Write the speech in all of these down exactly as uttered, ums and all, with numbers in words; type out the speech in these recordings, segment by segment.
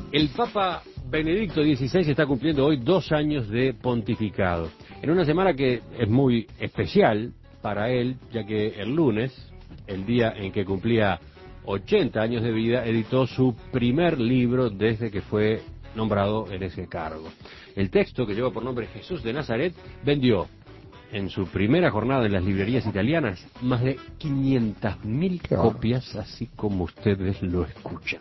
El Papa Benedicto dieciséis está cumpliendo hoy dos años de pontificado, en una semana que es muy especial para él, ya que el lunes, el día en que cumplía ochenta años de vida, editó su primer libro desde que fue nombrado en ese cargo. El texto, que lleva por nombre Jesús de Nazaret, vendió en su primera jornada en las librerías italianas más de quinientas mil copias, así como ustedes lo escuchan.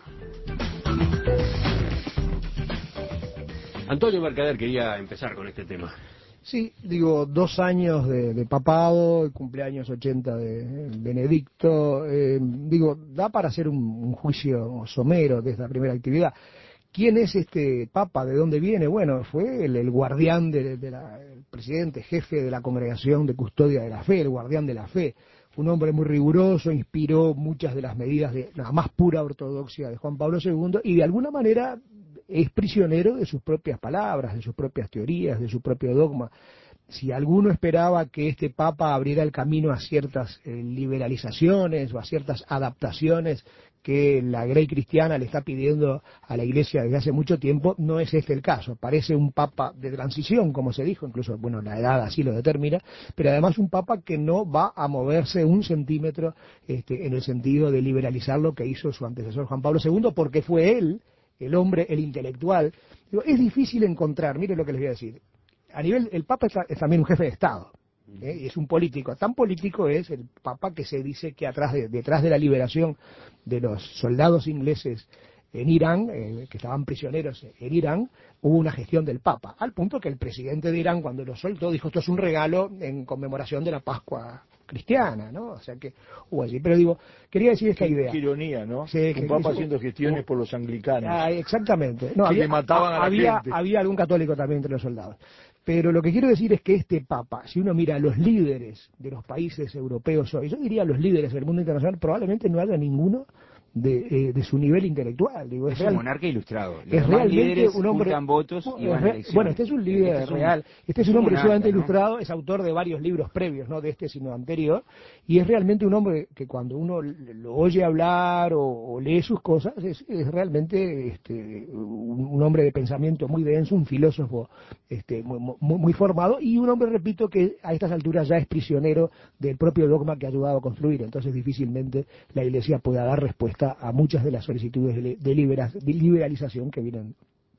Antonio Mercader quería empezar con este tema. Sí, digo, dos años de, de papado, el cumpleaños ochenta de Benedicto, eh, digo, da para hacer un, un juicio somero de esta primera actividad. ¿Quién es este papa? ¿De dónde viene? Bueno, fue el, el guardián, de, de la, el presidente, jefe de la Congregación de Custodia de la Fe, el guardián de la fe. Un hombre muy riguroso, inspiró muchas de las medidas de la más pura ortodoxia de Juan Pablo segundo y de alguna manera es prisionero de sus propias palabras, de sus propias teorías, de su propio dogma. Si alguno esperaba que este Papa abriera el camino a ciertas eh, liberalizaciones o a ciertas adaptaciones que la Grey cristiana le está pidiendo a la Iglesia desde hace mucho tiempo, no es este el caso. Parece un Papa de transición, como se dijo, incluso, bueno, la edad así lo determina, pero además un Papa que no va a moverse un centímetro este, en el sentido de liberalizar lo que hizo su antecesor Juan Pablo segundo, porque fue él, el hombre, el intelectual. Digo, es difícil encontrar, mire lo que les voy a decir, a nivel, el Papa es, es también un jefe de Estado, ¿eh? Y es un político. Tan político es el Papa que se dice que atrás de, detrás de la liberación de los soldados ingleses en Irán, eh, que estaban prisioneros en Irán, hubo una gestión del Papa, al punto que el presidente de Irán, cuando lo soltó, dijo esto es un regalo en conmemoración de la Pascua cristiana, ¿no? O sea que hubo así. Pero digo, quería decir esta qué, idea. Qué ironía, ¿no? Sí, un que, papa que, haciendo gestiones por los anglicanos. Ah, exactamente. No, que había, le mataban a la había, gente. había algún católico también entre los soldados. Pero lo que quiero decir es que este Papa, si uno mira a los líderes de los países europeos hoy, yo diría los líderes del mundo internacional, probablemente no haya ninguno de, eh, de su nivel intelectual. Digo, es, es real, un monarca ilustrado. Los es realmente un hombre. Juntan votos y van a elecciones. Bueno, este es un líder este es un, real. Este es un, un hombre monarca, sumamente ¿no? ilustrado, es autor de varios libros previos, no de este sino anterior, y es realmente un hombre que cuando uno lo oye hablar o, o lee sus cosas, es, es realmente este, un, un hombre de pensamiento muy denso, un filósofo este, muy, muy, muy formado, y un hombre, repito, que a estas alturas ya es prisionero del propio dogma que ha ayudado a construir. Entonces difícilmente la Iglesia pueda dar respuesta a muchas de las solicitudes de, de, libera, de liberalización que vienen.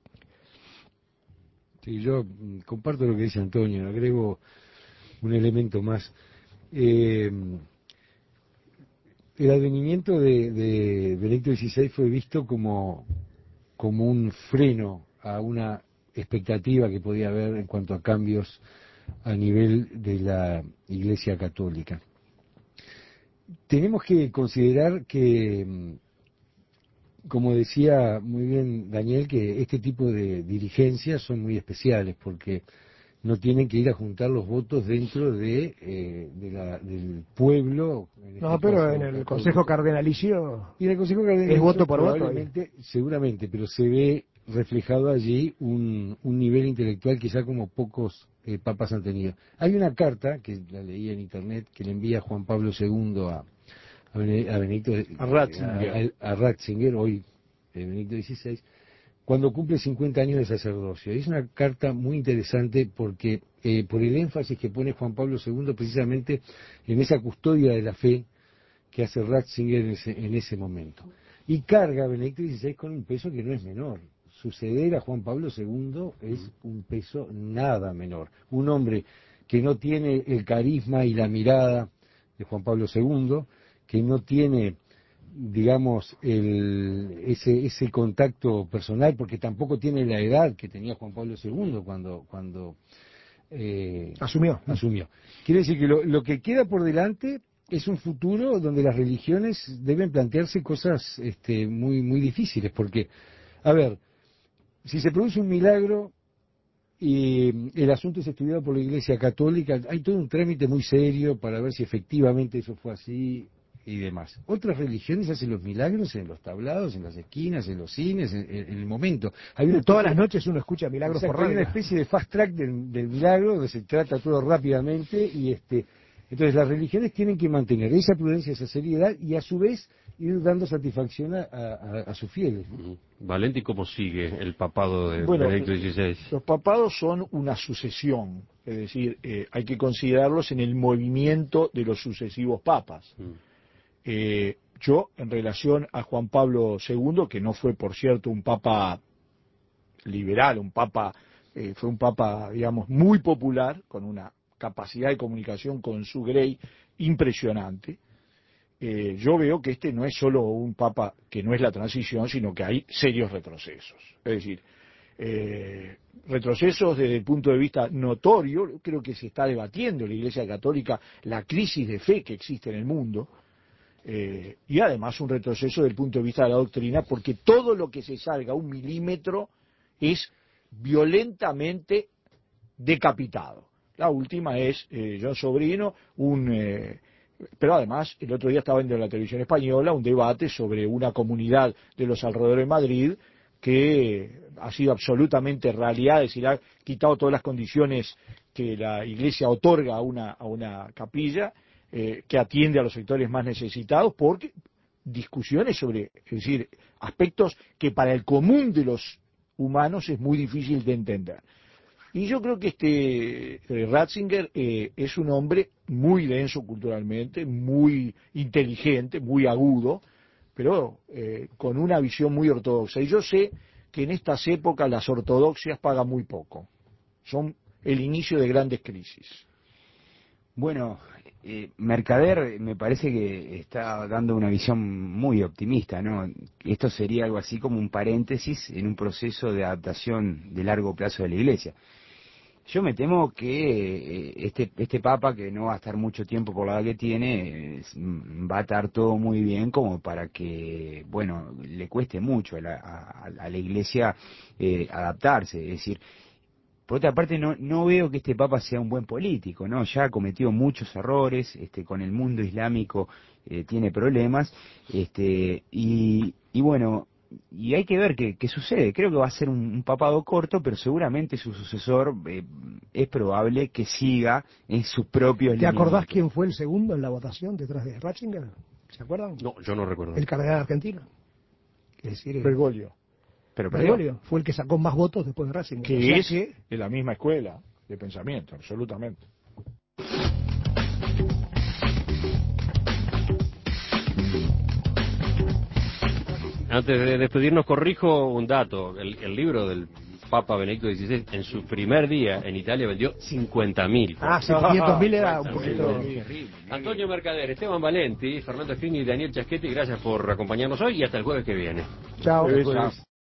Sí, yo comparto lo que dice Antonio, agrego un elemento más. Eh, el advenimiento de, de Benedicto dieciséis fue visto como, como un freno a una expectativa que podía haber en cuanto a cambios a nivel de la Iglesia Católica. Tenemos que considerar que, como decía muy bien Daniel, que este tipo de dirigencias son muy especiales porque no tienen que ir a juntar los votos dentro de, eh, de la, del pueblo. En no, este pero caso, en el católico. Consejo Cardenalicio, y en el Consejo Cardenalicio es voto por voto. Seguramente, pero se ve reflejado allí un, un nivel intelectual quizá como pocos eh, papas han tenido. Hay una carta, que la leí en internet, que le envía Juan Pablo segundo a a Benedicto a Ratzinger, a, a, a Ratzinger hoy eh, Benedicto dieciséis, cuando cumple cincuenta años de sacerdocio. Es una carta muy interesante porque eh, por el énfasis que pone Juan Pablo segundo precisamente en esa custodia de la fe que hace Ratzinger en ese, en ese momento. Y carga a Benedicto dieciséis con un peso que no es menor. Suceder a Juan Pablo segundo es un peso nada menor. Un hombre que no tiene el carisma y la mirada de Juan Pablo segundo, que no tiene, digamos, el, ese, ese contacto personal, porque tampoco tiene la edad que tenía Juan Pablo segundo cuando, cuando eh, asumió. asumió. Quiere decir que lo, lo que queda por delante es un futuro donde las religiones deben plantearse cosas este, muy, muy difíciles, porque, a ver, si se produce un milagro y el asunto es estudiado por la Iglesia Católica, hay todo un trámite muy serio para ver si efectivamente eso fue así y demás. Otras religiones hacen los milagros en los tablados, en las esquinas, en los cines, en, en el momento. Hay una Todas las noches uno escucha milagros exacto, por radio. Hay una especie de fast track del, del milagro donde se trata todo rápidamente y este entonces las religiones tienen que mantener esa prudencia, esa seriedad y a su vez ir dando satisfacción a, a, a sus fieles. Valenti, ¿cómo sigue el papado de Bueno, Benedicto dieciséis? Los papados son una sucesión, es decir, eh, hay que considerarlos en el movimiento de los sucesivos papas. Mm. Eh, yo, en relación a Juan Pablo segundo, que no fue, por cierto, un papa liberal, un papa, eh, fue un papa, digamos, muy popular, con una capacidad de comunicación con su grey impresionante. Eh, yo veo que este no es solo un papa que no es la transición, sino que hay serios retrocesos. Es decir, eh, retrocesos desde el punto de vista notorio. Creo que se está debatiendo en la Iglesia Católica la crisis de fe que existe en el mundo, eh, y además un retroceso desde el punto de vista de la doctrina, porque todo lo que se salga un milímetro es violentamente decapitado. La última es eh, John Sobrino, un... Eh, Pero además, el otro día estaba viendo en la televisión española un debate sobre una comunidad de los alrededores de Madrid que ha sido absolutamente raliada, es decir, ha quitado todas las condiciones que la Iglesia otorga a una, a una capilla, eh, que atiende a los sectores más necesitados, porque discusiones sobre, es decir, aspectos que para el común de los humanos es muy difícil de entender. Y yo creo que este eh, Ratzinger eh, es un hombre muy denso culturalmente, muy inteligente, muy agudo, pero eh, con una visión muy ortodoxa. Y yo sé que en estas épocas las ortodoxias pagan muy poco. Son el inicio de grandes crisis. Bueno, eh, Mercader me parece que está dando una visión muy optimista, ¿no? Esto sería algo así como un paréntesis en un proceso de adaptación de largo plazo de la Iglesia. Yo me temo que este este Papa, que no va a estar mucho tiempo por la edad que tiene, va a estar todo muy bien como para que, bueno, le cueste mucho a la, a, a la Iglesia eh, adaptarse. Es decir, por otra parte, no no veo que este Papa sea un buen político, ¿no? Ya ha cometido muchos errores, este con el mundo islámico eh, tiene problemas, este y, y bueno... Y hay que ver qué, qué sucede. Creo que va a ser un, un papado corto, pero seguramente su sucesor eh, es probable que siga en sus propios ¿Te lineamientos. acordás quién fue el segundo en la votación detrás de Ratzinger? ¿Se acuerdan? No, yo no recuerdo. El cardenal argentino. Es decir, Bergoglio. Pero Bergoglio fue el que sacó más votos después de Ratzinger. Que o sea es que... de la misma escuela de pensamiento, absolutamente. Antes de despedirnos, corrijo un dato. El, el libro del Papa Benedicto dieciséis, en su primer día en Italia, vendió cincuenta mil. Ah, sí, quinientos mil era un poquito... Antonio Mercader, Esteban Valenti, Fernando Espini y Daniel Chaschetti, gracias por acompañarnos hoy y hasta el jueves que viene. Chao. Chao.